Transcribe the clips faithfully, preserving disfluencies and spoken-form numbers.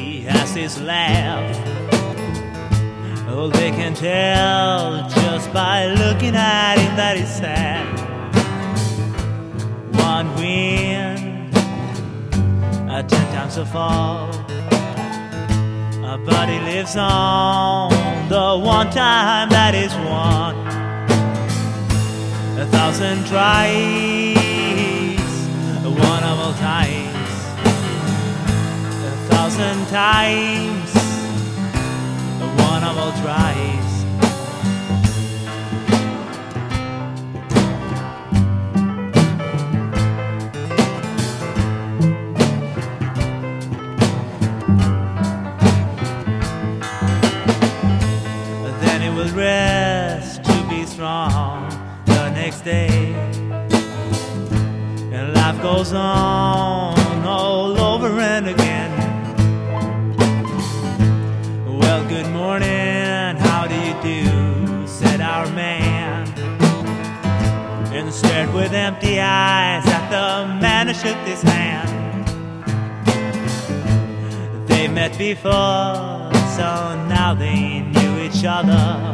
he has his laugh. Oh, they can tell just by looking at him that he's sad. One win, uh, ten times a fall, uh, but he lives on the one time that is won. A thousand tries, one of all times. A thousand times, one of all tries. Then he will rest to be strong the next day, and life goes on all over and again. Well, good morning, how do you do, said our man, and stared with empty eyes at the man who shook his hand. They met before, so now they knew each other,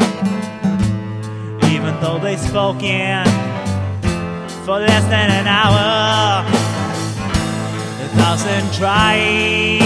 even though they spoke in for less than an hour. A thousand tries,